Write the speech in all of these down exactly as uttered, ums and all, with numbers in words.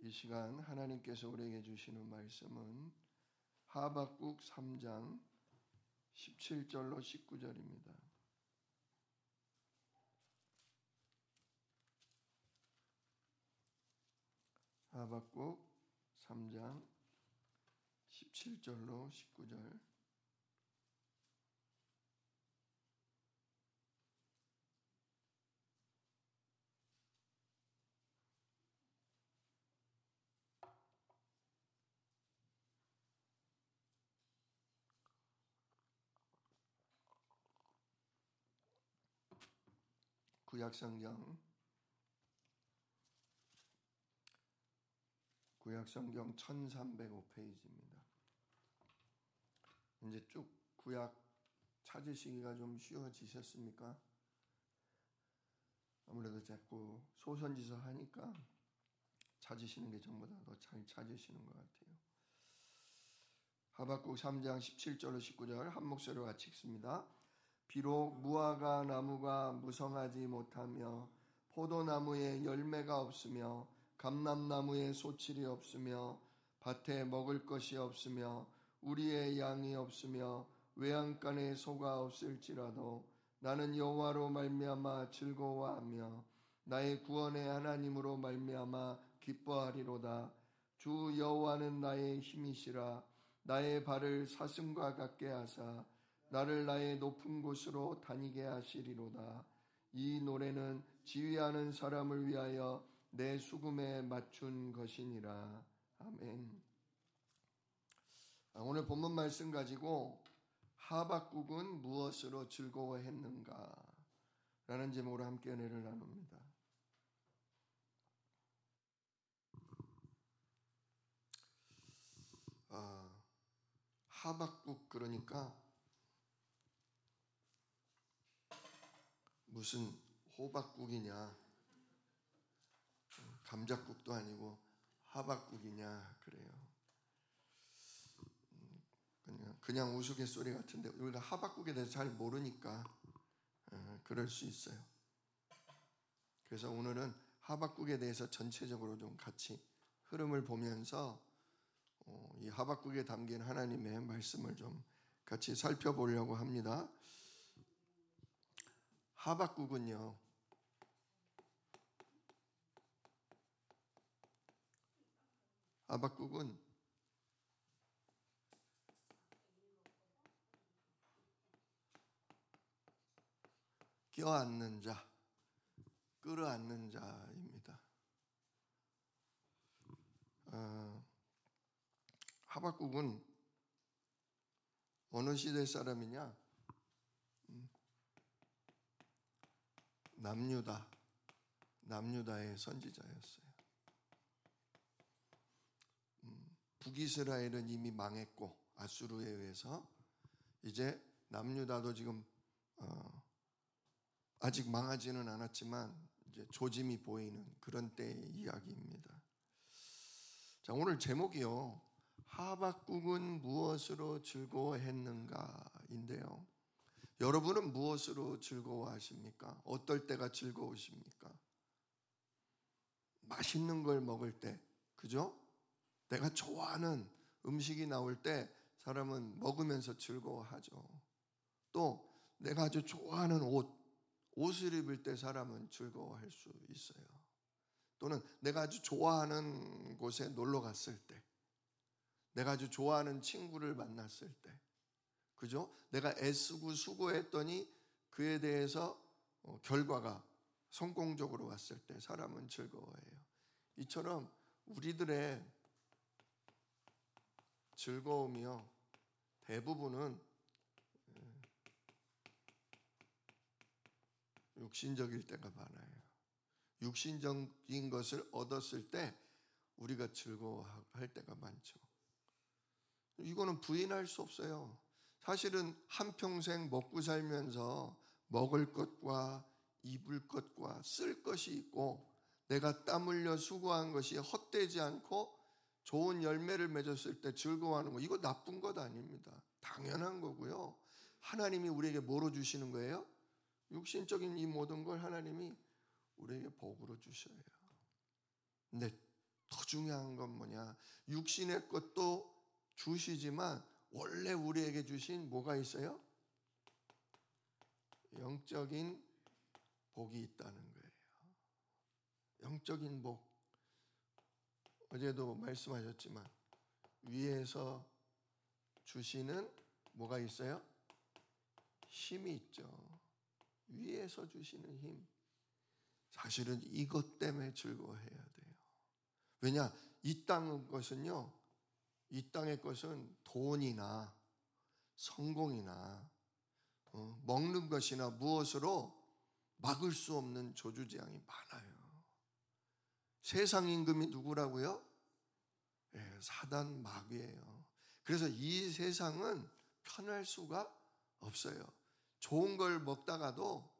이 시간 하나님께서 우리에게 주시는 말씀은 하박국 삼 장 십칠 절로 십구 절입니다. 하박국 삼 장 십칠 절로 십구 절. 구약성경 구약성경 천삼백오 페이지입니다. 이제 쭉 구약 찾으시기가 좀 쉬워지셨습니까? 아무래도 자꾸 소선지서 하니까 찾으시는 게 전보다 더 잘 찾으시는 것 같아요. 하박국 삼 장 십칠 절로 십구 절 한 목소리로 같이 읽습니다. 비록 무화과 나무가 무성하지 못하며 포도나무에 열매가 없으며 감람나무에 소칠이 없으며 밭에 먹을 것이 없으며 우리의 양이 없으며 외양간에 소가 없을지라도 나는 여호와로 말미암아 즐거워하며 나의 구원의 하나님으로 말미암아 기뻐하리로다. 주 여호와는 나의 힘이시라. 나의 발을 사슴과 같게 하사 나를 나의 높은 곳으로 다니게 하시리로다. 이 노래는 지휘하는 사람을 위하여 내 수금에 맞춘 것이니라. 아멘. 오늘 본문 말씀 가지고 하박국은 무엇으로 즐거워했는가 라는 제목으로 함께 은혜를 나눕니다. 아, 하박국 그러니까 무슨 호박국이냐, 감자국도 아니고 하박국이냐 그래요. 그냥, 그냥 우스갯소리 같은데 우리가 하박국에 대해서 잘 모르니까 그럴 수 있어요. 그래서 오늘은 하박국에 대해서 전체적으로 좀 같이 흐름을 보면서 이 하박국에 담긴 하나님의 말씀을 좀 같이 살펴보려고 합니다. 하박국은요, 하박국은 껴안는 자, 끌어안는 자입니다. 어, 하박국은 어느 시대 사람이냐? 음, 남유다, 남유다의 선지자였어요. 음, 북이스라엘은 이미 망했고 아수르에 의해서 이제 남유다도 지금 어, 아직 망하지는 않았지만 이제 조짐이 보이는 그런 때의 이야기입니다. 자, 오늘 제목이요, 하박국은 무엇으로 즐거워했는가인데요. 여러분은 무엇으로 즐거워하십니까? 어떨 때가 즐거우십니까? 맛있는 걸 먹을 때, 그죠? 내가 좋아하는 음식이 나올 때 사람은 먹으면서 즐거워하죠. 또 내가 아주 좋아하는 옷, 옷을 입을 때 사람은 즐거워할 수 있어요. 또는 내가 아주 좋아하는 곳에 놀러 갔을 때, 내가 아주 좋아하는 친구를 만났을 때, 그죠? 내가 애쓰고 수고했더니 그에 대해서 결과가 성공적으로 왔을 때 사람은 즐거워해요. 이처럼 우리들의 즐거움이요, 대부분은 육신적일 때가 많아요. 육신적인 것을 얻었을 때 우리가 즐거워할 때가 많죠. 이거는 부인할 수 없어요. 사실은 한평생 먹고 살면서 먹을 것과 입을 것과 쓸 것이 있고 내가 땀 흘려 수고한 것이 헛되지 않고 좋은 열매를 맺었을 때 즐거워하는 거, 이거 나쁜 것 아닙니다. 당연한 거고요. 하나님이 우리에게 뭐로 주시는 거예요? 육신적인 이 모든 걸 하나님이 우리에게 복으로 주셔요. 근데 더 중요한 건 뭐냐? 육신의 것도 주시지만 원래 우리에게 주신 뭐가 있어요? 영적인 복이 있다는 거예요. 영적인 복. 어제도 말씀하셨지만 위에서 주시는 뭐가 있어요? 힘이 있죠. 위에서 주시는 힘. 사실은 이것 때문에 즐거워해야 돼요. 왜냐? 이 땅의 것은요, 이 땅의 것은 돈이나 성공이나 어, 먹는 것이나 무엇으로 막을 수 없는 저주재앙이 많아요. 세상 임금이 누구라고요? 예, 사단 마귀예요. 그래서 이 세상은 편할 수가 없어요. 좋은 걸 먹다가도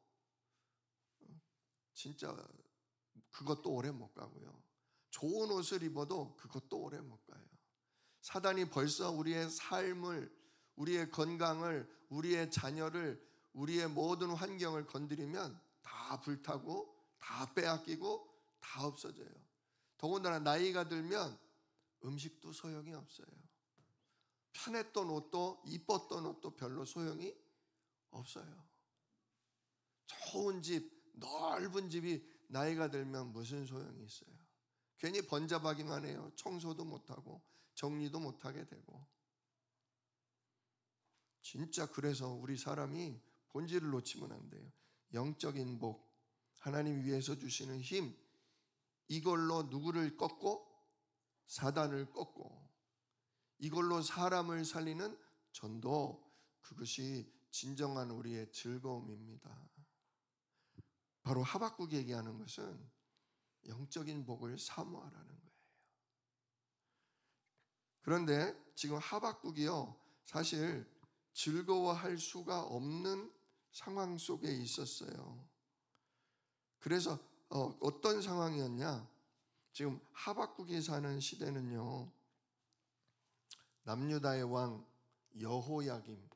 진짜 그것도 오래 못 가고요. 좋은 옷을 입어도 그것도 오래 못 가요. 사단이 벌써 우리의 삶을, 우리의 건강을, 우리의 자녀를, 우리의 모든 환경을 건드리면 다 불타고 다 빼앗기고 다 없어져요. 더군다나 나이가 들면 음식도 소용이 없어요. 편했던 옷도 이뻤던 옷도 별로 소용이 없어요. 좋은 집, 넓은 집이 나이가 들면 무슨 소용이 있어요? 괜히 번잡하기만 해요. 청소도 못하고 정리도 못하게 되고. 진짜 그래서 우리 사람이 본질을 놓치면 안 돼요. 영적인 복, 하나님 위에서 주시는 힘, 이걸로 누구를 꺾고? 사단을 꺾고, 이걸로 사람을 살리는 전도, 그것이 진정한 우리의 즐거움입니다. 바로 하박국이 얘기하는 것은 영적인 복을 사모하라는 거예요. 그런데 지금 하박국이요, 사실 즐거워할 수가 없는 상황 속에 있었어요. 그래서 어, 어떤 상황이었냐? 지금 하박국이 사는 시대는요, 남유다의 왕 여호야김,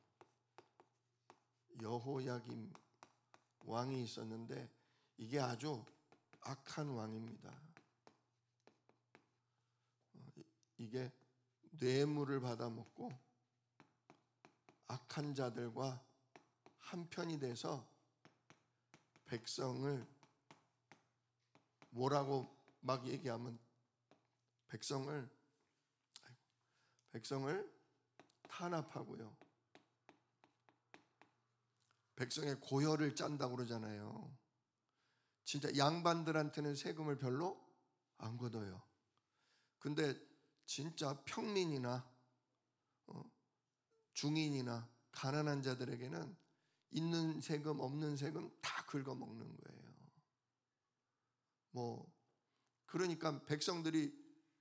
여호야김 왕이 있었는데 이게 아주 악한 왕입니다. 이게 뇌물을 받아먹고 악한 자들과 한편이 돼서 백성을 뭐라고 막 얘기하면 백성을 백성을 탄압하고요. 백성의 고혈을 짠다고 그러잖아요. 진짜 양반들한테는 세금을 별로 안 걷어요. 근데 진짜 평민이나 어, 중인이나 가난한 자들에게는 있는 세금 없는 세금 다 긁어먹는 거예요. 뭐 그러니까 백성들이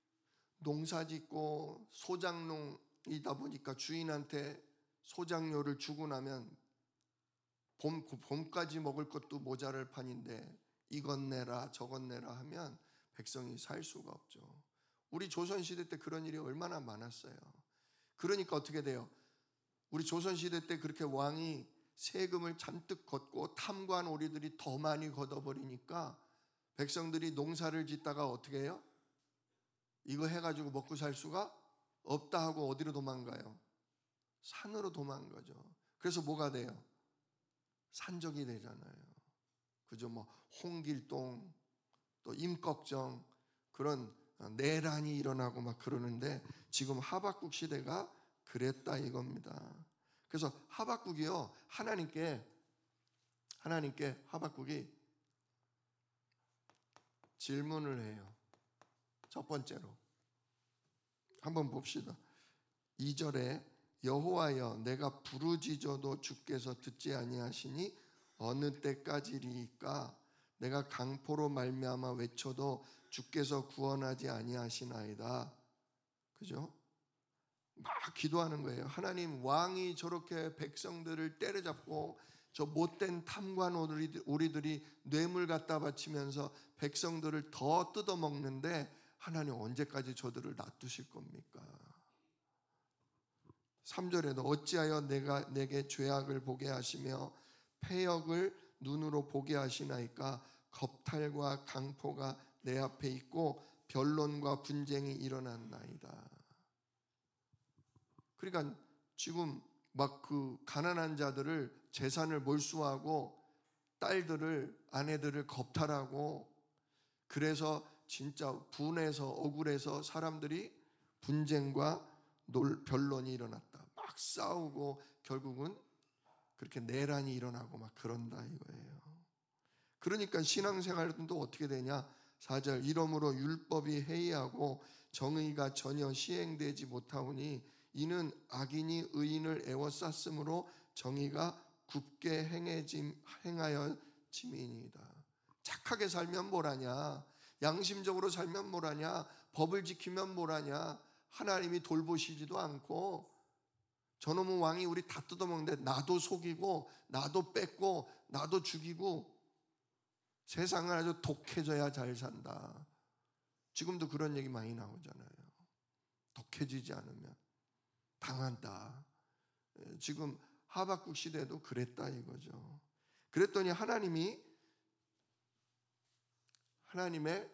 농사짓고 소작농이다 보니까 주인한테 소작료를 주고 나면 봄, 봄까지 먹을 것도 모자랄 판인데 이것 내라 저것 내라 하면 백성이 살 수가 없죠. 우리 조선시대 때 그런 일이 얼마나 많았어요. 그러니까 어떻게 돼요? 우리 조선시대 때 그렇게 왕이 세금을 잔뜩 걷고 탐관 오리들이 더 많이 걷어버리니까 백성들이 농사를 짓다가 어떻게 해요? 이거 해가지고 먹고 살 수가 없다 하고 어디로 도망가요? 산으로 도망가죠. 그래서 뭐가 돼요? 산적이 되잖아요. 그죠? 뭐 홍길동 또 임꺽정 그런 내란이 일어나고 막 그러는데 지금 하박국 시대가 그랬다 이겁니다. 그래서 하박국이요, 하나님께 하나님께 하박국이 질문을 해요. 첫 번째로 한번 봅시다. 이 절에 여호와여 내가 부르짖어도 주께서 듣지 아니하시니 어느 때까지리까 내가 강포로 말미암아 외쳐도 주께서 구원하지 아니하시나이다. 그죠? 막 기도하는 거예요. 하나님, 왕이 저렇게 백성들을 때려잡고 저 못된 탐관 오리들이 뇌물 갖다 바치면서 백성들을 더 뜯어먹는데 하나님 언제까지 저들을 놔두실 겁니까? 삼 절에도 어찌하여 내가 내게 죄악을 보게 하시며 패역을 눈으로 보게 하시나이까? 겁탈과 강포가 내 앞에 있고 변론과 분쟁이 일어났나이다. 그러니까 지금 막 그 가난한 자들을 재산을 몰수하고 딸들을 아내들을 겁탈하고, 그래서 진짜 분해서 억울해서 사람들이 분쟁과 논, 변론이 일어났다. 막 싸우고 결국은 그렇게 내란이 일어나고 막 그런다 이거예요. 그러니까 신앙생활은 또 어떻게 되냐? 사 절, 이러므로 율법이 해이하고 정의가 전혀 시행되지 못하오니 이는 악인이 의인을 애워쌌으므로 정의가 굽게 행해짐, 행하여 짐이니이다. 착하게 살면 뭐라냐? 양심적으로 살면 뭐라냐? 법을 지키면 뭐라냐? 하나님이 돌보시지도 않고 저놈의 왕이 우리 다 뜯어먹는데 나도 속이고 나도 뺏고 나도 죽이고 세상은 아주 독해져야 잘 산다. 지금도 그런 얘기 많이 나오잖아요. 독해지지 않으면 당한다. 지금 하박국 시대도 그랬다 이거죠. 그랬더니 하나님이 하나님의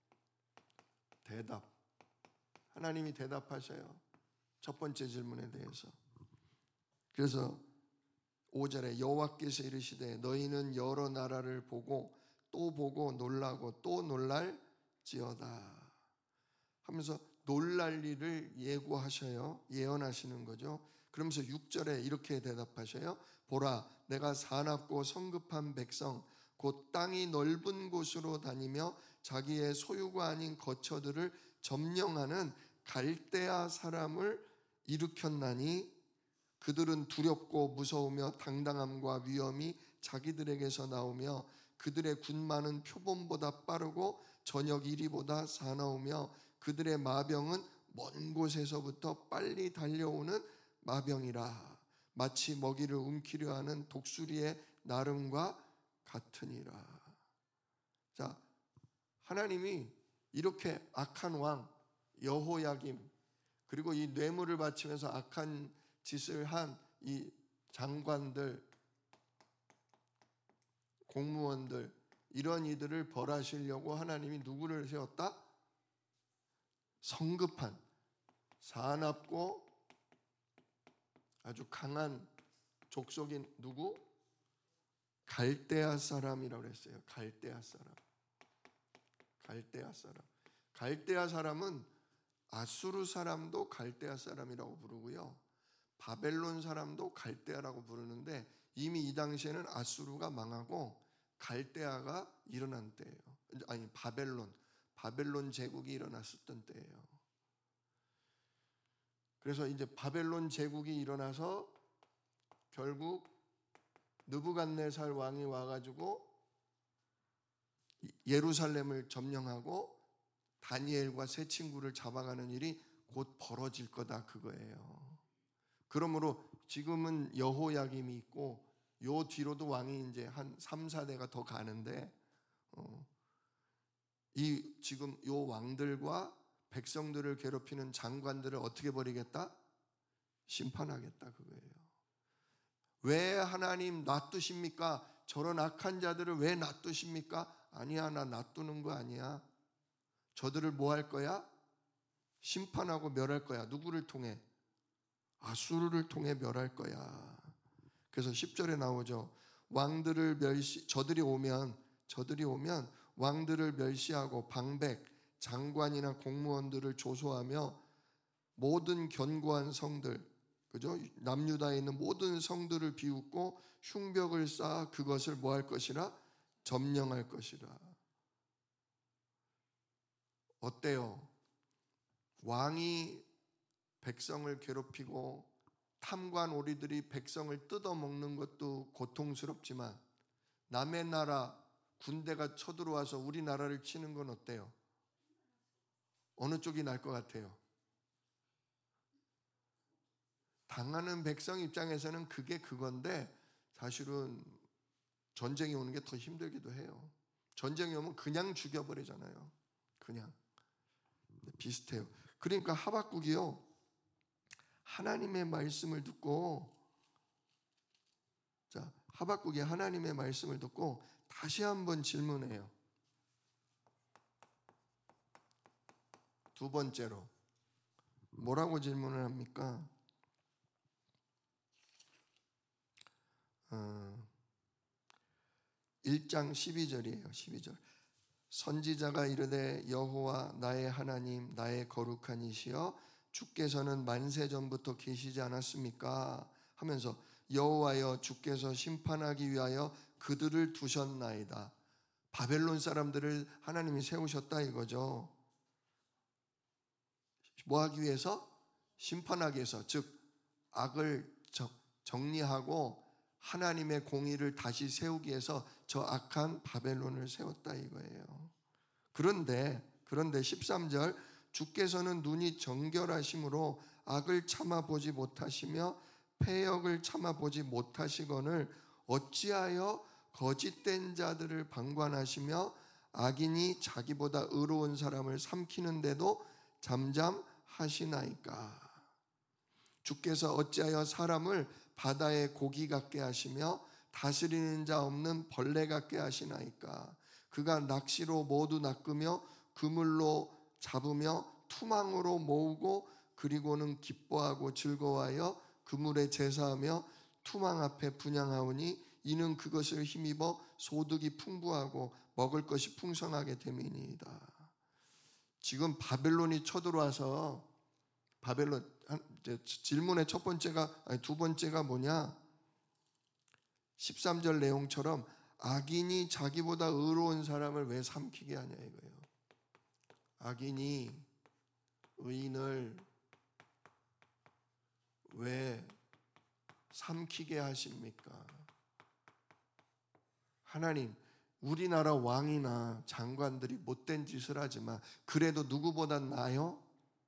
대답 하나님이 대답하셔요. 첫 번째 질문에 대해서. 그래서 오 절에 여호와께서 이르시되 너희는 여러 나라를 보고 또 보고 놀라고 또 놀랄지어다 하면서 놀랄 일을 예고하셔요. 예언하시는 거죠. 그러면서 육 절에 이렇게 대답하셔요. 보라, 내가 사납고 성급한 백성 곧 땅이 넓은 곳으로 다니며 자기의 소유가 아닌 거처들을 점령하는 갈대아 사람을 일으켰나니 그들은 두렵고 무서우며 당당함과 위엄이 자기들에게서 나오며 그들의 군마는 표범보다 빠르고 저녁 이리보다 사나우며 그들의 마병은 먼 곳에서부터 빨리 달려오는 마병이라 마치 먹이를 움키려 하는 독수리의 나름과 같으니라. 자, 하나님이 이렇게 악한 왕 여호야김 그리고 이 뇌물을 바치면서 악한 짓을 한 이 장관들 공무원들 이런 이들을 벌하시려고 하나님이 누구를 세웠다? 성급한 사납고 아주 강한 족속인 누구? 갈대아 사람이라고 그랬어요. 갈대아 사람. 갈대아 사람. 갈대아 사람은 아수르 사람도 갈대아 사람이라고 부르고요. 바벨론 사람도 갈대아라고 부르는데 이미 이 당시에는 아수르가 망하고 갈대아가 일어난 때예요. 아니 바벨론, 바벨론 제국이 일어났었던 때예요. 그래서 이제 바벨론 제국이 일어나서 결국 느부갓네살 왕이 와가지고 예루살렘을 점령하고 다니엘과 세 친구를 잡아가는 일이 곧 벌어질 거다 그거예요. 그러므로 지금은 여호야김이 있고 요 뒤로도 왕이 이제 한 삼, 사 대가 더 가는데 어, 이 지금 요 왕들과 백성들을 괴롭히는 장관들을 어떻게 버리겠다? 심판하겠다 그거예요. 왜 하나님 놔두십니까? 저런 악한 자들을 왜 놔두십니까? 아니야, 나 놔두는 거 아니야. 저들을 뭐 할 거야? 심판하고 멸할 거야. 누구를 통해? 아수르를 통해 멸할 거야. 그래서 십 절에 나오죠. 왕들을 멸시 저들이 오면 저들이 오면 왕들을 멸시하고 방백 장관이나 공무원들을 조소하며 모든 견고한 성들 그죠? 남유다에 있는 모든 성들을 비웃고 흉벽을 쌓아 그것을 뭐 할 것이라? 점령할 것이라. 어때요? 왕이 백성을 괴롭히고 탐관 오리들이 백성을 뜯어먹는 것도 고통스럽지만 남의 나라 군대가 쳐들어와서 우리나라를 치는 건 어때요? 어느 쪽이 나을 것 같아요? 당하는 백성 입장에서는 그게 그건데 사실은 전쟁이 오는 게 더 힘들기도 해요. 전쟁이 오면 그냥 죽여버리잖아요. 그냥. 비슷해요. 그러니까 하박국이요. 하나님의 말씀을 듣고 자, 하박국이 하나님의 말씀을 듣고 다시 한번 질문해요. 두 번째로 뭐라고 질문을 합니까? 어, 일 장 십이 절이에요. 십이 절. 선지자가 이르되 여호와 나의 하나님 나의 거룩한 이시여 주께서는 만세 전부터 계시지 않았습니까? 하면서 여호와여 주께서 심판하기 위하여 그들을 두셨나이다. 바벨론 사람들을 하나님이 세우셨다 이거죠. 뭐 하기 위해서? 심판하기 위해서. 즉 악을 정리하고 하나님의 공의를 다시 세우기 위해서 저 악한 바벨론을 세웠다 이거예요. 그런데 그런데 십삼 절 주께서는 눈이 정결하심으로 악을 참아보지 못하시며 패역을 참아보지 못하시거늘 어찌하여 거짓된 자들을 방관하시며 악인이 자기보다 의로운 사람을 삼키는데도 잠잠하시나이까. 주께서 어찌하여 사람을 바다의 고기 같게 하시며 다스리는 자 없는 벌레 같게 하시나이까. 그가 낚시로 모두 낚으며 그물로 잡으며 투망으로 모으고 그리고는 기뻐하고 즐거워하여 그물에 제사하며 투망 앞에 분향하오니 이는 그것을 힘입어 소득이 풍부하고 먹을 것이 풍성하게 됨이니이다. 지금 바벨론이 쳐들어와서 바벨론 질문의 첫 번째가 아니 두 번째가 뭐냐? 십삼 절 내용처럼 악인이 자기보다 의로운 사람을 왜 삼키게 하냐 이거예요. 악인이 의인을 왜 삼키게 하십니까? 하나님, 우리나라 왕이나 장관들이 못된 짓을 하지만 그래도 누구보다 나아요?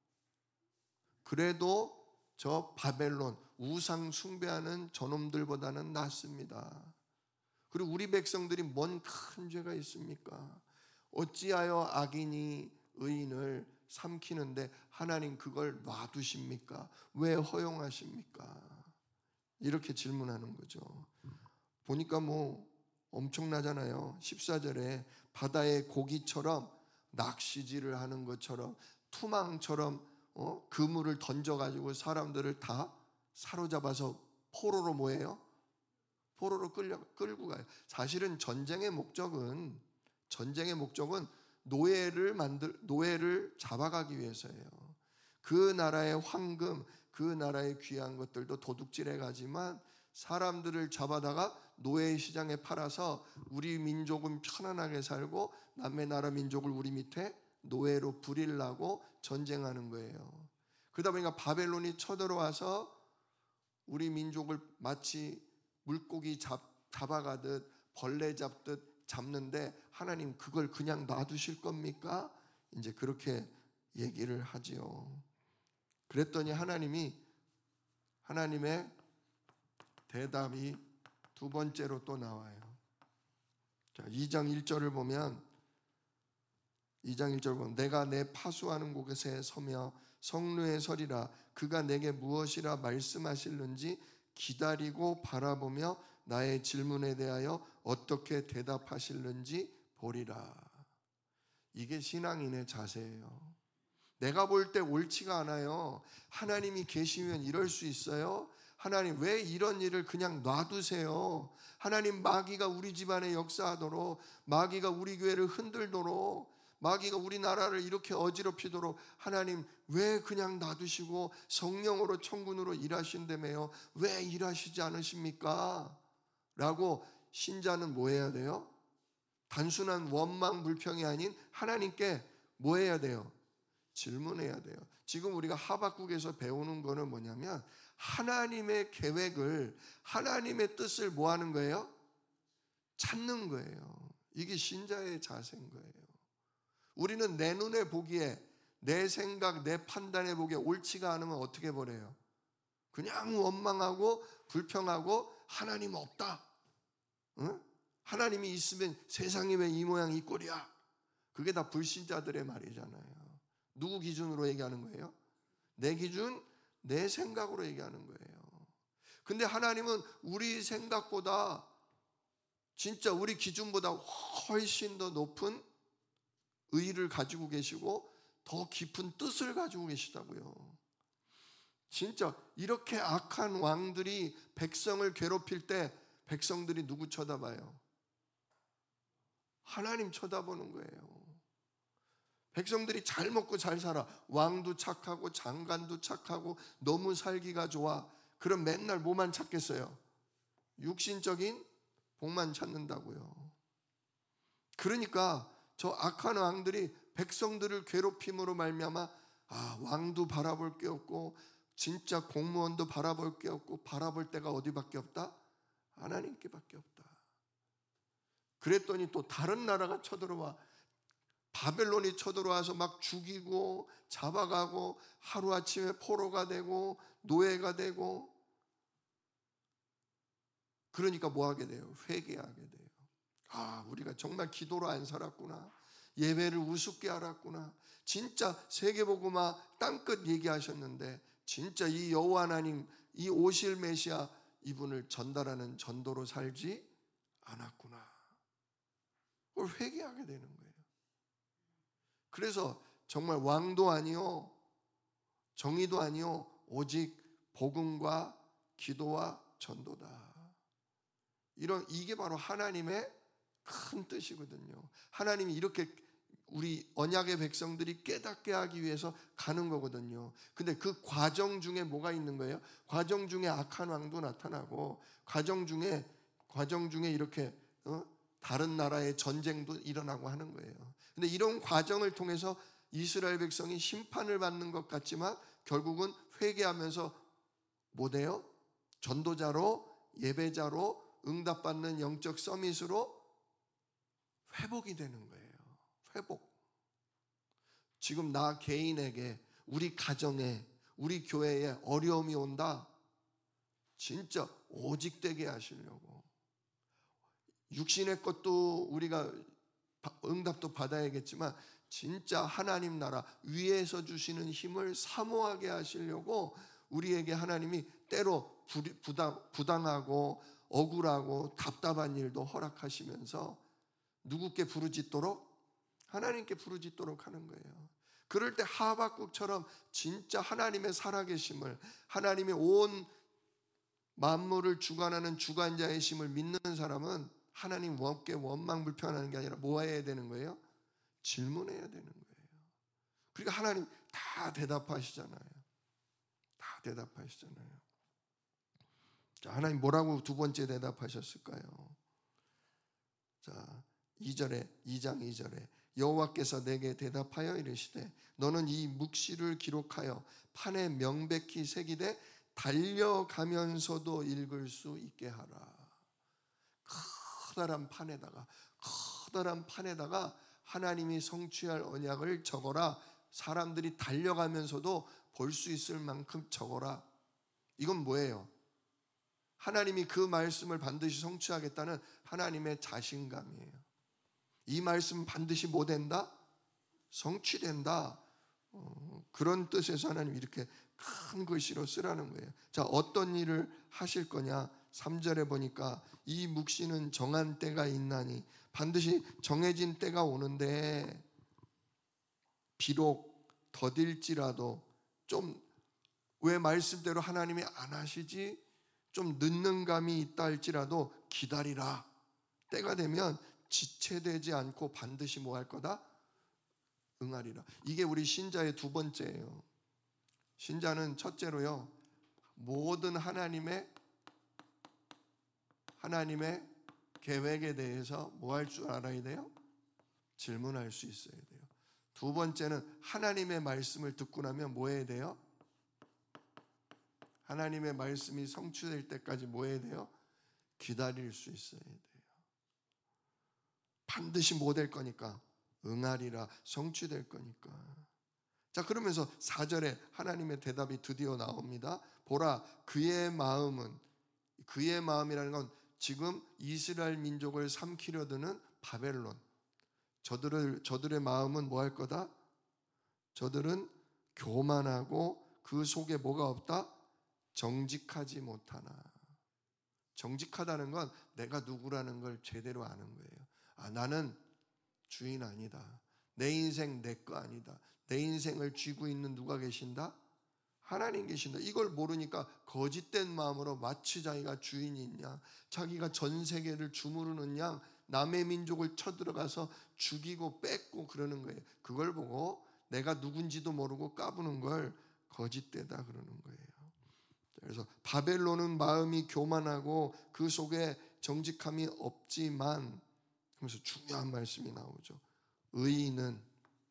그래도 저 바벨론 우상 숭배하는 저놈들보다는 낫습니다. 그리고 우리 백성들이 뭔 큰 죄가 있습니까? 어찌하여 악인이 의인을 삼키는데 하나님 그걸 놔두십니까? 왜 허용하십니까? 이렇게 질문하는 거죠. 보니까 뭐 엄청나잖아요. 십사 절에 바다의 고기처럼 낚시질을 하는 것처럼 투망처럼 어? 그물을 던져가지고 사람들을 다 사로잡아서 포로로 뭐예요? 포로로 끌려, 끌고 가요. 사실은 전쟁의 목적은 전쟁의 목적은 노예를 만들 노예를 잡아가기 위해서예요. 그 나라의 황금, 그 나라의 귀한 것들도 도둑질해 가지만 사람들을 잡아다가 노예 시장에 팔아서 우리 민족은 편안하게 살고 남의 나라 민족을 우리 밑에 노예로 부리려고 전쟁하는 거예요. 그러다 보니까 바벨론이 쳐들어와서 우리 민족을 마치 물고기 잡, 잡아가듯 벌레 잡듯 잡는데 하나님 그걸 그냥 놔두실 겁니까? 이제 그렇게 얘기를 하지요. 그랬더니 하나님이 하나님의 대답이 두 번째로 또 나와요. 자, 이 장 일 절을 보면 이 장 일 절을 보면 내가 내 파수하는 곳에 서며 성루에 서리라. 그가 내게 무엇이라 말씀하실는지 기다리고 바라보며 나의 질문에 대하여 어떻게 대답하실는지 보리라. 이게 신앙인의 자세예요. 내가 볼 때 옳지가 않아요. 하나님이 계시면 이럴 수 있어요? 하나님 왜 이런 일을 그냥 놔두세요? 하나님 마귀가 우리 집안에 역사하도록, 마귀가 우리 교회를 흔들도록, 마귀가 우리나라를 이렇게 어지럽히도록 하나님 왜 그냥 놔두시고 성령으로 천군으로 일하신다며요? 왜 일하시지 않으십니까? 라고 신자는 뭐 해야 돼요? 단순한 원망 불평이 아닌 하나님께 뭐 해야 돼요? 질문해야 돼요. 지금 우리가 하박국에서 배우는 거는 뭐냐면 하나님의 계획을, 하나님의 뜻을 뭐 하는 거예요? 찾는 거예요. 이게 신자의 자세인 거예요. 우리는 내 눈에 보기에, 내 생각, 내 판단에 보기에 옳지가 않으면 어떻게 보래요? 그냥 원망하고 불평하고 하나님 없다. 응? 하나님이 있으면 세상이 왜 이 모양 이 꼴이야? 그게 다 불신자들의 말이잖아요. 누구 기준으로 얘기하는 거예요? 내 기준, 내 생각으로 얘기하는 거예요. 근데 하나님은 우리 생각보다, 진짜 우리 기준보다 훨씬 더 높은 의의를 가지고 계시고 더 깊은 뜻을 가지고 계시다고요. 진짜 이렇게 악한 왕들이 백성을 괴롭힐 때 백성들이 누구 쳐다봐요? 하나님 쳐다보는 거예요. 백성들이 잘 먹고 잘 살아. 왕도 착하고 장관도 착하고 너무 살기가 좋아. 그럼 맨날 뭐만 찾겠어요? 육신적인 복만 찾는다고요. 그러니까 저 악한 왕들이 백성들을 괴롭힘으로 말미암아 아, 왕도 바라볼 게 없고 진짜 공무원도 바라볼 게 없고 바라볼 데가 어디밖에 없다? 하나님께밖에 없다. 그랬더니 또 다른 나라가 쳐들어와 바벨론이 쳐들어와서 막 죽이고 잡아가고 하루아침에 포로가 되고 노예가 되고 그러니까 뭐 하게 돼요? 회개하게 돼요. 아, 우리가 정말 기도로 안 살았구나. 예배를 우습게 알았구나. 진짜 세계복음화 땅끝 얘기하셨는데 진짜 이 여호와 하나님, 이 오실 메시아 이분을 전달하는 전도로 살지 않았구나. 그걸 회개하게 되는 거예요. 그래서 정말 왕도 아니요, 정의도 아니요, 오직 복음과 기도와 전도다. 이런 이게 바로 하나님의 큰 뜻이거든요. 하나님이 이렇게 우리 언약의 백성들이 깨닫게 하기 위해서 가는 거거든요. 근데 그 과정 중에 뭐가 있는 거예요? 과정 중에 악한 왕도 나타나고 과정 중에 과정 중에 이렇게 어? 다른 나라의 전쟁도 일어나고 하는 거예요. 근데 이런 과정을 통해서 이스라엘 백성이 심판을 받는 것 같지만 결국은 회개하면서 뭐 돼요? 전도자로, 예배자로, 응답받는 영적 서밋으로 회복이 되는 거예요. 회복. 지금 나 개인에게, 우리 가정에, 우리 교회에 어려움이 온다. 진짜 오직 되게 하시려고. 육신의 것도 우리가 응답도 받아야겠지만 진짜 하나님 나라 위에서 주시는 힘을 사모하게 하시려고 우리에게 하나님이 때로 부당, 부당하고 억울하고 답답한 일도 허락하시면서 누구께 부르짖도록? 하나님께 부르짖도록 하는 거예요. 그럴 때 하박국처럼 진짜 하나님의 살아계심을, 하나님의 온 만물을 주관하는 주관자의 심을 믿는 사람은 하나님 원께 원망불평하는 게 아니라 뭐 해야 되는 거예요? 질문해야 되는 거예요. 그러니까 하나님 다 대답하시잖아요. 다 대답하시잖아요. 자, 하나님 뭐라고 두 번째 대답하셨을까요? 자, 이 절에 이 장 이 절에 여호와께서 내게 대답하여 이르시되 너는 이 묵시를 기록하여 판에 명백히 새기되 달려가면서도 읽을 수 있게 하라. 커다란 판에다가 커다란 판에다가 하나님이 성취할 언약을 적어라. 사람들이 달려가면서도 볼 수 있을 만큼 적어라. 이건 뭐예요? 하나님이 그 말씀을 반드시 성취하겠다는 하나님의 자신감이에요. 이 말씀 반드시 뭐 된다? 성취된다. 어, 그런 뜻에서 하나님이 이렇게 큰 글씨로 쓰라는 거예요. 자, 어떤 일을 하실 거냐? 삼 절에 보니까 이 묵시는 정한 때가 있나니 반드시 정해진 때가 오는데 비록 더딜지라도 좀 왜 말씀대로 하나님이 안 하시지? 좀 늦는 감이 있다 할지라도 기다리라. 때가 되면 지체되지 않고 반드시 뭐 할 거다? 응하리라. 이게 우리 신자의 두 번째예요. 신자는 첫째로요, 모든 하나님의 하나님의 계획에 대해서 뭐 할 줄 알아야 돼요? 질문할 수 있어야 돼요. 두 번째는 하나님의 말씀을 듣고 나면 뭐 해야 돼요? 하나님의 말씀이 성취될 때까지 뭐 해야 돼요? 기다릴 수 있어야 돼요. 반드시 뭐 될 거니까? 응하리라. 성취될 거니까. 자, 그러면서 사 절에 하나님의 대답이 드디어 나옵니다. 보라, 그의 마음은, 그의 마음이라는 건 지금 이스라엘 민족을 삼키려 드는 바벨론. 저들을, 저들의 마음은 뭐 할 거다? 저들은 교만하고 그 속에 뭐가 없다? 정직하지 못하나. 정직하다는 건 내가 누구라는 걸 제대로 아는 거예요. 아, 나는 주인 아니다. 내 인생 내 거 아니다. 내 인생을 쥐고 있는 누가 계신다? 하나님 계신다. 이걸 모르니까 거짓된 마음으로 마치 자기가 주인인 양, 자기가 전 세계를 주무르는 양 남의 민족을 쳐들어가서 죽이고 뺏고 그러는 거예요. 그걸 보고 내가 누군지도 모르고 까부는 걸 거짓되다 그러는 거예요. 그래서 바벨론은 마음이 교만하고 그 속에 정직함이 없지만, 그러면서 중요한 말씀이 나오죠. 의인은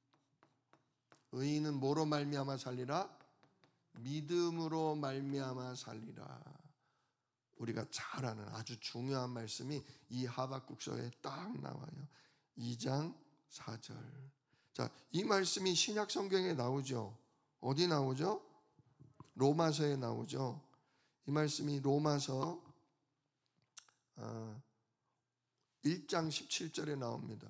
의인은 뭐로 말미암아 살리라? 믿음으로 말미암아 살리라. 우리가 잘 아는 아주 중요한 말씀이 이 하박국서에 딱 나와요. 이 장 사 절. 자, 이 말씀이 신약 성경에 나오죠. 어디 나오죠? 로마서에 나오죠. 이 말씀이 로마서 일 장 십칠 절에 나옵니다.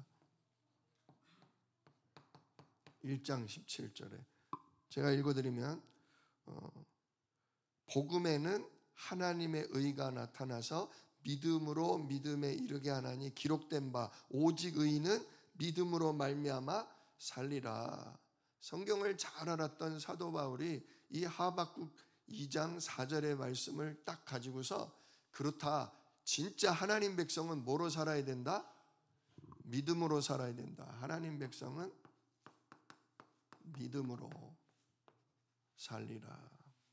일 장 십칠 절에 제가 읽어드리면 어, 복음에는 하나님의 의가 나타나서 믿음으로 믿음에 이르게 하나니 기록된 바 오직 의인은 믿음으로 말미암아 살리라. 성경을 잘 알았던 사도 바울이 이 하박국 이 장 사 절의 말씀을 딱 가지고서 그렇다, 진짜 하나님 백성은 뭐로 살아야 된다? 믿음으로 살아야 된다. 하나님 백성은 믿음으로 살리라.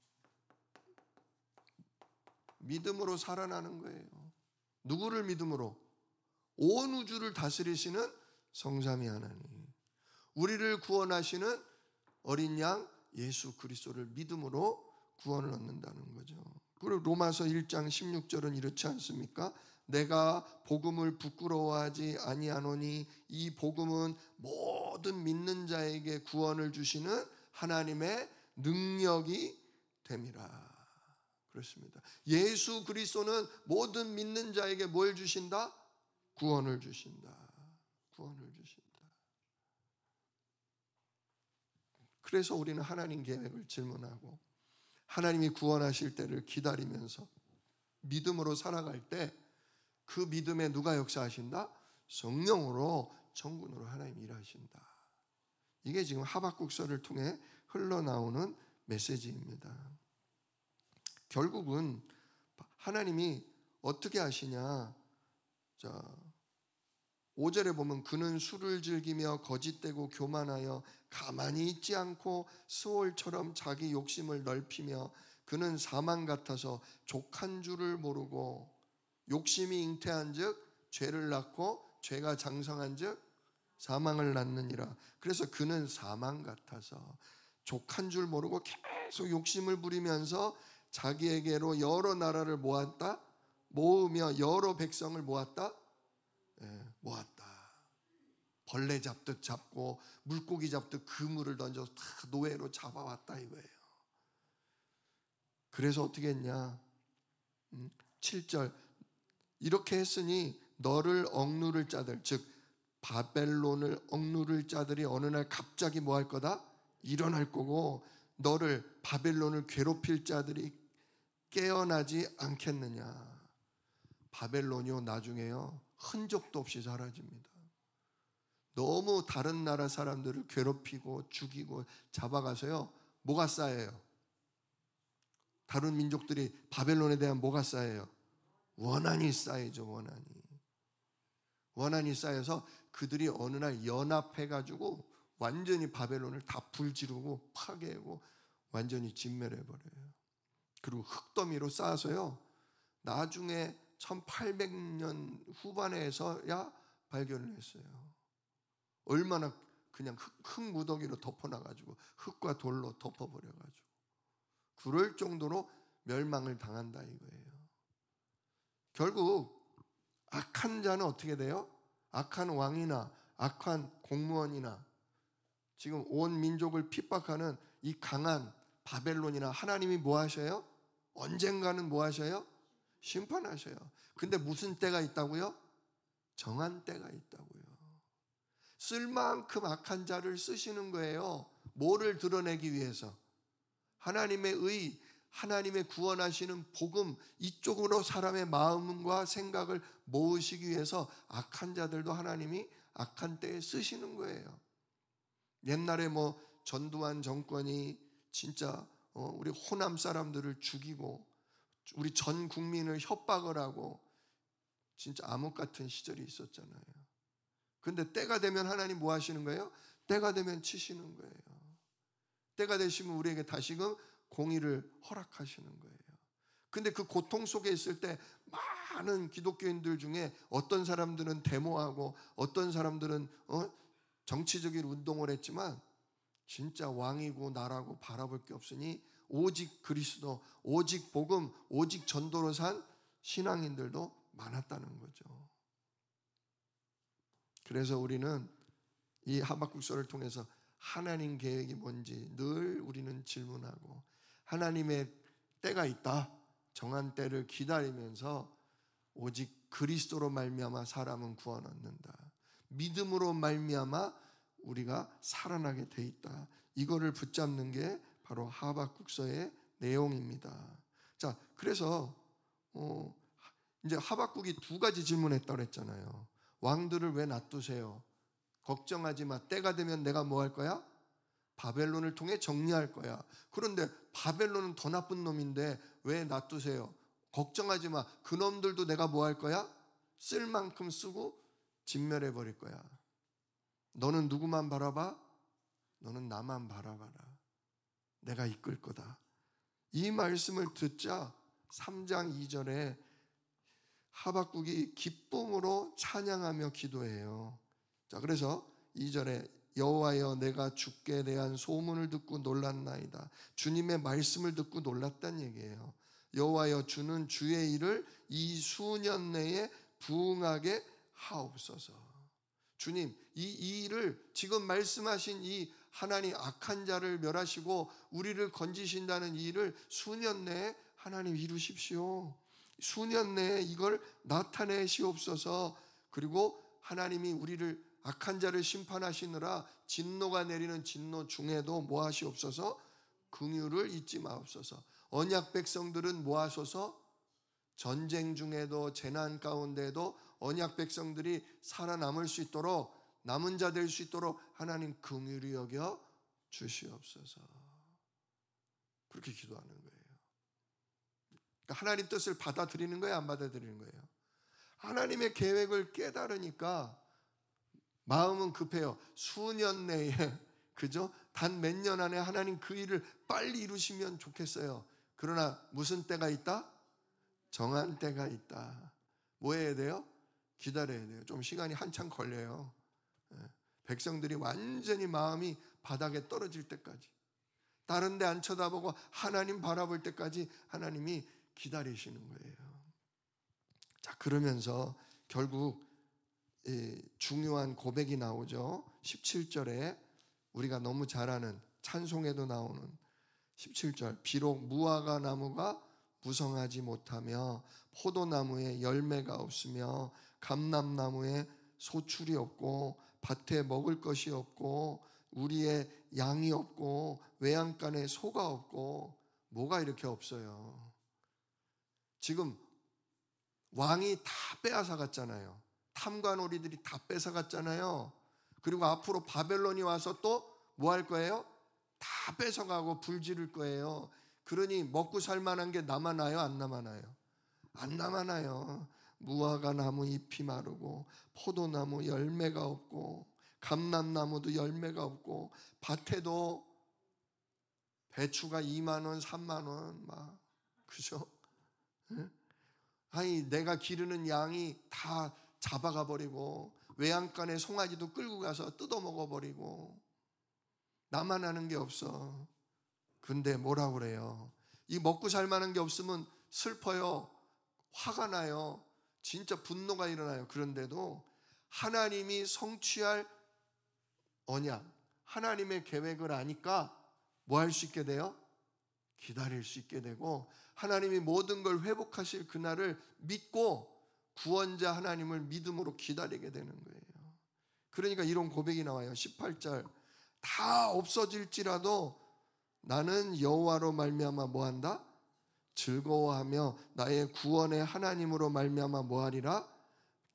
믿음으로 살아나는 거예요. 누구를 믿음으로? 온 우주를 다스리시는 성삼위 하나님, 우리를 구원하시는 어린 양 예수 그리스도를 믿음으로 구원을 얻는다는 거죠. 그리고 로마서 일 장 십육 절은 이렇지 않습니까? 내가 복음을 부끄러워하지 아니하노니 이 복음은 모든 믿는 자에게 구원을 주시는 하나님의 능력이 됨이라. 그렇습니다. 예수 그리스도는 모든 믿는 자에게 뭘 주신다? 구원을 주신다. 구원을 주신다. 그래서 우리는 하나님 계획을 질문하고 하나님이 구원하실 때를 기다리면서 믿음으로 살아갈 때 그 믿음에 누가 역사하신다? 성령으로 정군으로 하나님이 일하신다. 이게 지금 하박국서를 통해 흘러나오는 메시지입니다. 결국은 하나님이 어떻게 하시냐? 자, 오 절에 보면 그는 술을 즐기며 거짓되고 교만하여 가만히 있지 않고 스올처럼 자기 욕심을 넓히며 그는 사망 같아서 족한 줄을 모르고 욕심이 잉태한 즉 죄를 낳고 죄가 장성한 즉 사망을 낳느니라. 그래서 그는 사망 같아서 족한 줄 모르고 계속 욕심을 부리면서 자기에게로 여러 나라를 모았다, 모으며 여러 백성을 모았다, 예, 모았다. 벌레 잡듯 잡고 물고기 잡듯 그물을 던져서 다 노예로 잡아왔다 이거예요. 그래서 어떻게 했냐? 음, 칠 절 이렇게 했으니 너를 억누를 자들, 즉 바벨론을 억누를 자들이 어느 날 갑자기 뭐 할 거다? 일어날 거고 너를 바벨론을 괴롭힐 자들이 깨어나지 않겠느냐. 바벨론이요 나중에요 흔적도 없이 사라집니다. 너무 다른 나라 사람들을 괴롭히고 죽이고 잡아가서요 뭐가 쌓여요? 다른 민족들이 바벨론에 대한 뭐가 쌓여요? 원한이 쌓이죠. 원한이 원한이 쌓여서 그들이 어느 날 연합해가지고 완전히 바벨론을 다 불지르고 파괴하고 완전히 진멸해버려요. 그리고 흙더미로 쌓아서요 나중에 천팔백 년 후반에서야 발견을 했어요. 얼마나 그냥 흙, 흙 무더기로 덮어놔가지고 흙과 돌로 덮어버려가지고 그럴 정도로 멸망을 당한다 이거예요. 결국 악한 자는 어떻게 돼요? 악한 왕이나 악한 공무원이나 지금 온 민족을 핍박하는 이 강한 바벨론이나 하나님이 뭐 하셔요? 언젠가는 뭐 하셔요? 심판하셔요. 근데 무슨 때가 있다고요? 정한 때가 있다고요. 쓸 만큼 악한 자를 쓰시는 거예요. 뭐를 드러내기 위해서? 하나님의 의, 하나님의 구원하시는 복음 이쪽으로 사람의 마음과 생각을 모으시기 위해서 악한 자들도 하나님이 악한 때에 쓰시는 거예요. 옛날에 뭐 전두환 정권이 진짜 우리 호남 사람들을 죽이고 우리 전 국민을 협박을 하고 진짜 암흑 같은 시절이 있었잖아요. 근데 때가 되면 하나님 뭐 하시는 거예요? 때가 되면 치시는 거예요. 때가 되시면 우리에게 다시금 공의를 허락하시는 거예요. 근데 그 고통 속에 있을 때 많은 기독교인들 중에 어떤 사람들은 데모하고 어떤 사람들은 어? 정치적인 운동을 했지만 진짜 왕이고 나라고 바라볼 게 없으니 오직 그리스도, 오직 복음, 오직 전도로 산 신앙인들도 많았다는 거죠. 그래서 우리는 이 하박국서를 통해서 하나님 계획이 뭔지 늘 우리는 질문하고 하나님의 때가 있다. 정한 때를 기다리면서 오직 그리스도로 말미암아 사람은 구원 얻는다. 믿음으로 말미암아 우리가 살아나게 돼 있다. 이거를 붙잡는 게 바로 하박국서의 내용입니다. 자, 그래서 어, 이제 하박국이 두 가지 질문했다고 했잖아요. 왕들을 왜 놔두세요? 걱정하지 마. 때가 되면 내가 뭐 할 거야? 바벨론을 통해 정리할 거야. 그런데 바벨론은 더 나쁜 놈인데 왜 놔두세요? 걱정하지 마. 그놈들도 내가 뭐 할 거야? 쓸 만큼 쓰고 진멸해 버릴 거야. 너는 누구만 바라봐? 너는 나만 바라봐라. 내가 이끌 거다. 이 말씀을 듣자 삼 장 이 절에 하박국이 기쁨으로 찬양하며 기도해요. 자, 그래서 이 절에 여호와여 내가 주께 대한 소문을 듣고 놀랐나이다. 주님의 말씀을 듣고 놀랐다는 얘기예요. 여호와여 주는 주의 일을 이 수년 내에 부응하게 하옵소서. 주님, 이, 이 일을 지금 말씀하신 이 하나님 악한 자를 멸하시고 우리를 건지신다는 이 일을 수년 내에 하나님 이루십시오. 수년 내에 이걸 나타내시옵소서. 그리고 하나님이 우리를 악한 자를 심판하시느라 진노가 내리는 진노 중에도 뭐 하시옵소서? 긍휼을 잊지 마옵소서. 언약 백성들은 뭐 하소서? 전쟁 중에도 재난 가운데도 언약 백성들이 살아남을 수 있도록 남은 자 될 수 있도록 하나님 긍휼히 여겨 주시옵소서. 그렇게 기도하는 거예요. 그러니까 하나님 뜻을 받아들이는 거예요, 안 받아들이는 거예요? 하나님의 계획을 깨달으니까 마음은 급해요. 수년 내에, 그죠? 단 몇 년 안에 하나님 그 일을 빨리 이루시면 좋겠어요. 그러나 무슨 때가 있다? 정한 때가 있다. 뭐 해야 돼요? 기다려야 돼요. 좀 시간이 한참 걸려요. 백성들이 완전히 마음이 바닥에 떨어질 때까지, 다른 데 안 쳐다보고 하나님 바라볼 때까지 하나님이 기다리시는 거예요. 자, 그러면서 결국 중요한 고백이 나오죠. 십칠 절에 우리가 너무 잘 아는 찬송에도 나오는 십칠 절, 비록 무화과 나무가 무성하지 못하며 포도나무에 열매가 없으며 감람나무에 소출이 없고 밭에 먹을 것이 없고 우리의 양이 없고 외양간에 소가 없고, 뭐가 이렇게 없어요? 지금 왕이 다 빼앗아갔잖아요. 탐관오리들이 다 뺏어갔잖아요. 그리고 앞으로 바벨론이 와서 또 뭐 할 거예요? 다 뺏어가고 불 지를 거예요. 그러니 먹고 살만한 게 남아나요? 안 남아나요? 안 남아나요. 무화과 나무 잎이 마르고 포도나무 열매가 없고 감람나무도 열매가 없고 밭에도 배추가 이만 원, 삼만 원 막, 그죠? 아니, 내가 기르는 양이 다 잡아가 버리고 외양간에 송아지도 끌고 가서 뜯어 먹어 버리고 나만 하는 게 없어. 근데 뭐라 그래요? 이 먹고 살만한 게 없으면 슬퍼요. 화가 나요. 진짜 분노가 일어나요. 그런데도 하나님이 성취할 언약, 하나님의 계획을 아니까 뭐 할 수 있게 돼요? 기다릴 수 있게 되고, 하나님이 모든 걸 회복하실 그날을 믿고 구원자 하나님을 믿음으로 기다리게 되는 거예요. 그러니까 이런 고백이 나와요. 십팔 절, 다 없어질지라도 나는 여호와로 말미암아 뭐한다? 즐거워하며 나의 구원의 하나님으로 말미암아 뭐하리라?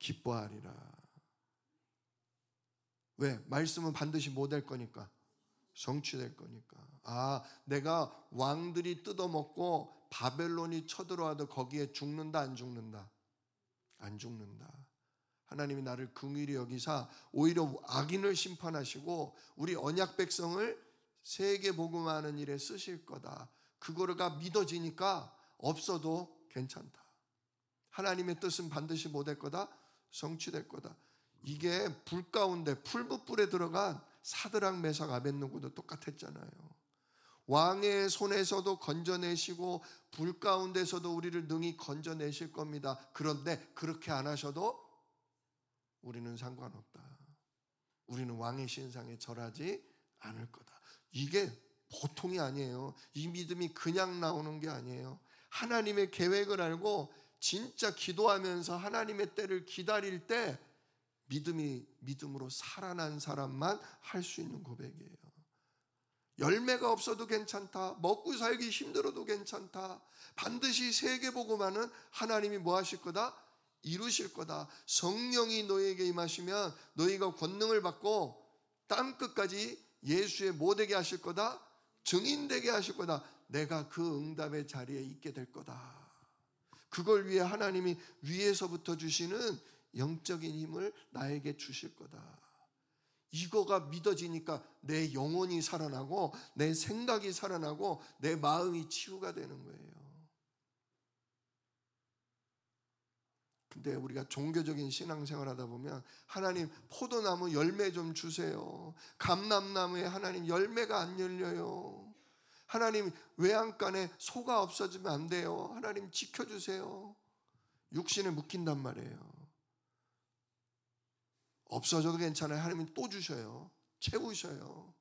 기뻐하리라. 왜? 말씀은 반드시 못 할 거니까. 성취될 거니까. 아, 내가 왕들이 뜯어먹고 바벨론이 쳐들어와도 거기에 죽는다 안 죽는다? 안 죽는다. 하나님이 나를 긍휼히 여기사 오히려 악인을 심판하시고 우리 언약 백성을 세계 복음하는 일에 쓰실 거다. 그거가 믿어지니까 없어도 괜찮다. 하나님의 뜻은 반드시 못할 거다? 성취될 거다. 이게 불 가운데 풀무불에 들어간 사드락 메삭 아벳느고도 똑같았잖아요. 왕의 손에서도 건져내시고 불 가운데서도 우리를 능히 건져내실 겁니다. 그런데 그렇게 안 하셔도 우리는 상관없다. 우리는 왕의 신상에 절하지 않을 거다. 이게 보통이 아니에요. 이 믿음이 그냥 나오는 게 아니에요. 하나님의 계획을 알고 진짜 기도하면서 하나님의 때를 기다릴 때 믿음이 믿음으로 살아난 사람만 할 수 있는 고백이에요. 열매가 없어도 괜찮다. 먹고 살기 힘들어도 괜찮다. 반드시 세계복음하는 하나님이 뭐 하실 거다? 이루실 거다. 성령이 너희에게 임하시면 너희가 권능을 받고 땅끝까지 예수의 뭐 되게 하실 거다? 증인되게 하실 거다. 내가 그 응답의 자리에 있게 될 거다. 그걸 위해 하나님이 위에서부터 주시는 영적인 힘을 나에게 주실 거다. 이거가 믿어지니까 내 영혼이 살아나고 내 생각이 살아나고 내 마음이 치유가 되는 거예요. 근데 우리가 종교적인 신앙생활 하다 보면 하나님 포도나무 열매 좀 주세요. 감람나무에 하나님 열매가 안 열려요. 하나님 외양간에 소가 없어지면 안 돼요. 하나님 지켜주세요. 육신을 묶인단 말이에요. 없어져도 괜찮아요. 하나님은 또 주셔요. 채우셔요.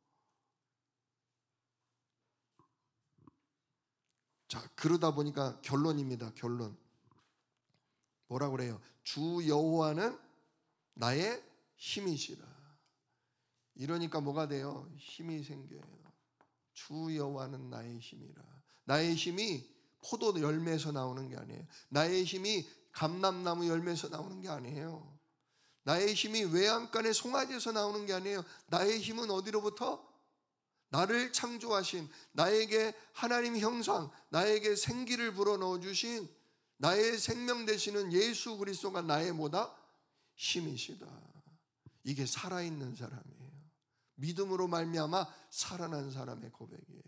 자, 그러다 보니까 결론입니다. 결론. 뭐라고 그래요? 주 여호와는 나의 힘이시라. 이러니까 뭐가 돼요? 힘이 생겨요. 주 여호와는 나의 힘이라. 나의 힘이 포도 열매에서 나오는 게 아니에요. 나의 힘이 감람나무 열매에서 나오는 게 아니에요. 나의 힘이 외양간의 송아지에서 나오는 게 아니에요. 나의 힘은 어디로부터? 나를 창조하신, 나에게 하나님 형상, 나에게 생기를 불어넣어 주신 나의 생명 되시는 예수 그리스도가 나의 뭐다? 힘이시다. 이게 살아있는 사람이에요. 믿음으로 말미암아 살아난 사람의 고백이에요.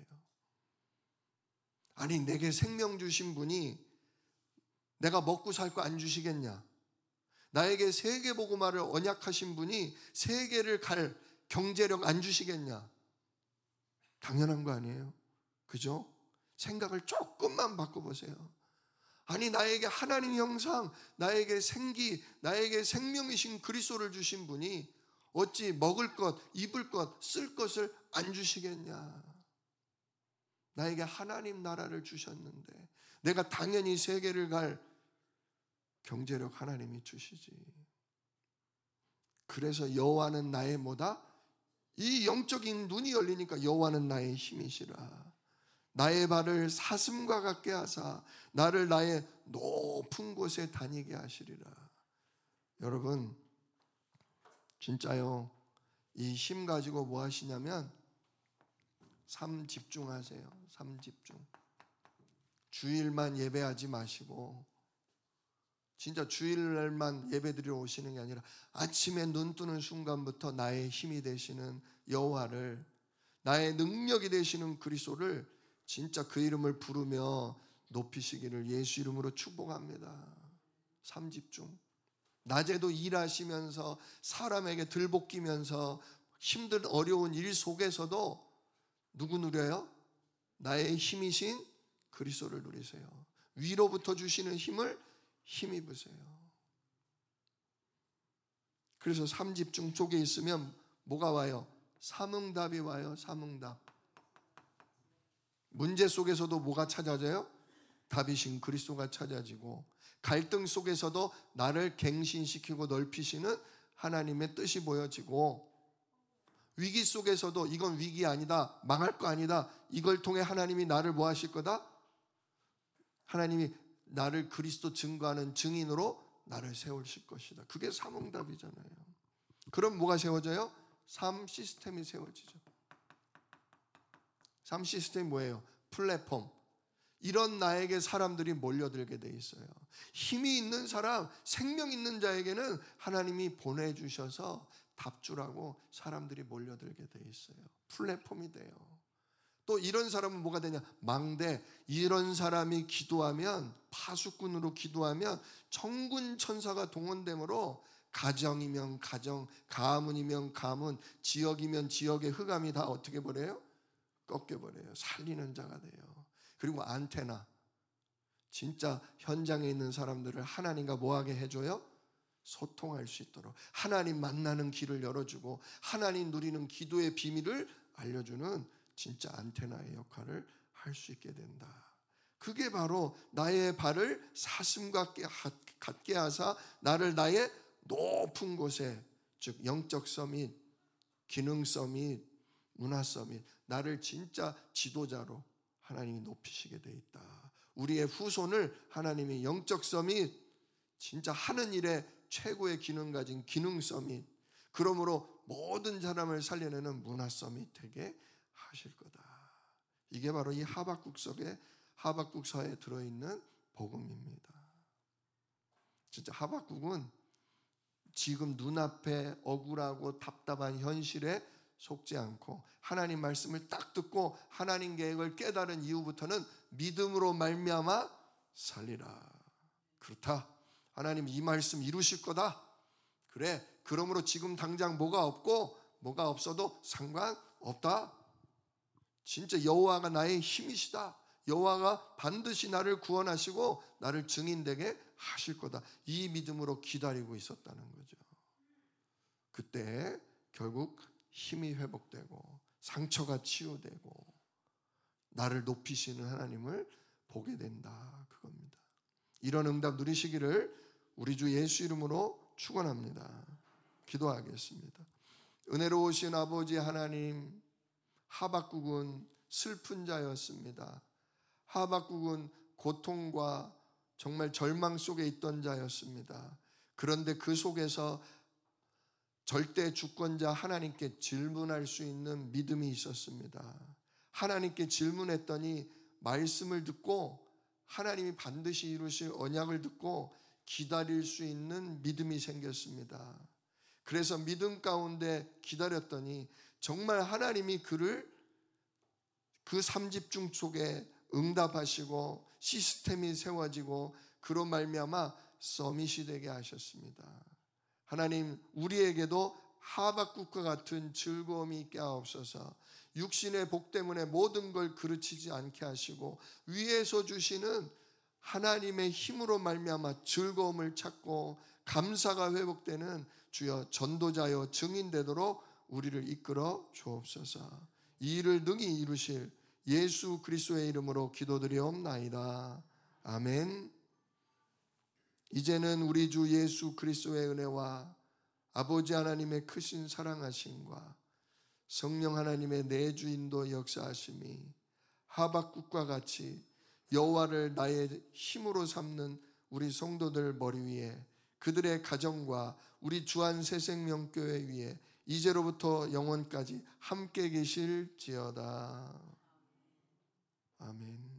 아니, 내게 생명 주신 분이 내가 먹고 살 거 안 주시겠냐? 나에게 세계복음화를 언약하신 분이 세계를 갈 경제력 안 주시겠냐? 당연한 거 아니에요? 그죠? 생각을 조금만 바꿔보세요. 아니, 나에게 하나님 형상, 나에게 생기, 나에게 생명이신 그리스도를 주신 분이 어찌 먹을 것, 입을 것, 쓸 것을 안 주시겠냐? 나에게 하나님 나라를 주셨는데 내가 당연히 세계를 갈 경제력 하나님이 주시지. 그래서 여호와는 나의 뭐다? 이 영적인 눈이 열리니까 여호와는 나의 힘이시라. 나의 발을 사슴과 같게 하사 나를 나의 높은 곳에 다니게 하시리라. 여러분, 진짜요, 이 힘 가지고 뭐 하시냐면 삶 집중하세요. 삶 집중. 주일만 예배하지 마시고 진짜 주일날만 예배드리러 오시는 게 아니라 아침에 눈 뜨는 순간부터 나의 힘이 되시는 여호와를, 나의 능력이 되시는 그리스도를 진짜 그 이름을 부르며 높이시기를 예수 이름으로 축복합니다. 삶 집중. 낮에도 일하시면서 사람에게 들볶이면서 힘든 어려운 일 속에서도 누구 누려요? 나의 힘이신 그리스도를 누리세요. 위로부터 주시는 힘을 힘입으세요. 그래서 삶 집중 쪽에 있으면 뭐가 와요? 삼응답이 와요. 삼응답. 문제 속에서도 뭐가 찾아져요? 답이신 그리스도가 찾아지고, 갈등 속에서도 나를 갱신시키고 넓히시는 하나님의 뜻이 보여지고, 위기 속에서도 이건 위기 아니다, 망할 거 아니다, 이걸 통해 하나님이 나를 뭐 하실 거다? 하나님이 나를 그리스도 증거하는 증인으로 나를 세우실 것이다. 그게 삼응답이잖아요. 그럼 뭐가 세워져요? 삶 시스템이 세워지죠. 삶 시스템이 뭐예요? 플랫폼. 이런 나에게 사람들이 몰려들게 돼 있어요. 힘이 있는 사람, 생명 있는 자에게는 하나님이 보내주셔서 답주라고 사람들이 몰려들게 돼 있어요. 플랫폼이 돼요. 또 이런 사람은 뭐가 되냐? 망대. 이런 사람이 기도하면, 파수꾼으로 기도하면 천군 천사가 동원되므로 가정이면 가정, 가문이면 가문, 지역이면 지역의 흑암이 다 어떻게 버려요? 꺾여버려요. 살리는 자가 돼요. 그리고 안테나, 진짜 현장에 있는 사람들을 하나님과 뭐하게 해줘요? 소통할 수 있도록 하나님 만나는 길을 열어주고 하나님 누리는 기도의 비밀을 알려주는 진짜 안테나의 역할을 할 수 있게 된다. 그게 바로 나의 발을 사슴과 같게 하사 나를 나의 높은 곳에, 즉 영적 서밋, 기능 서밋, 문화 서밋, 나를 진짜 지도자로 하나님이 높이시게 돼 있다. 우리의 후손을 하나님이 영적 서밋, 진짜 하는 일에 최고의 기능 가진 기능 서밋, 그러므로 모든 사람을 살려내는 문화 서밋 되게 하실 거다. 이게 바로 이 하박국서에 하박국서에 들어있는 복음입니다. 진짜 하박국은 지금 눈앞에 억울하고 답답한 현실에 속지 않고 하나님 말씀을 딱 듣고 하나님 계획을 깨달은 이후부터는 믿음으로 말미암아 살리라. 그렇다. 하나님 이 말씀 이루실 거다. 그래. 그러므로 지금 당장 뭐가 없고 뭐가 없어도 상관없다. 진짜 여호와가 나의 힘이시다. 여호와가 반드시 나를 구원하시고 나를 증인되게 하실 거다. 이 믿음으로 기다리고 있었다는 거죠. 그때 결국 힘이 회복되고 상처가 치유되고 나를 높이시는 하나님을 보게 된다. 그겁니다. 이런 응답 누리시기를 우리 주 예수 이름으로 축원합니다. 기도하겠습니다. 은혜로우신 아버지 하나님, 하박국은 슬픈 자였습니다. 하박국은 고통과 정말 절망 속에 있던 자였습니다. 그런데 그 속에서 절대 주권자 하나님께 질문할 수 있는 믿음이 있었습니다. 하나님께 질문했더니 말씀을 듣고 하나님이 반드시 이루실 언약을 듣고 기다릴 수 있는 믿음이 생겼습니다. 그래서 믿음 가운데 기다렸더니 정말 하나님이 그를 그 삼집중 속에 응답하시고 시스템이 세워지고 그로 말미암아 서밋이 되게 하셨습니다. 하나님 우리에게도 하박국과 같은 즐거움이 있게 하옵소서. 육신의 복 때문에 모든 걸 그르치지 않게 하시고 위에서 주시는 하나님의 힘으로 말미암아 즐거움을 찾고 감사가 회복되는 주여 전도자여 증인되도록 우리를 이끌어 주옵소서. 이 일을 능히 이루실 예수 그리스도의 이름으로 기도드리옵나이다. 아멘. 이제는 우리 주 예수 그리스도의 은혜와 아버지 하나님의 크신 사랑하심과 성령 하나님의 내주인도 역사하심이 하박국과 같이 여호와를 나의 힘으로 삼는 우리 성도들 머리 위에, 그들의 가정과 우리 주한 새생명교회 위에 이제로부터 영원까지 함께 계실지어다. 아멘.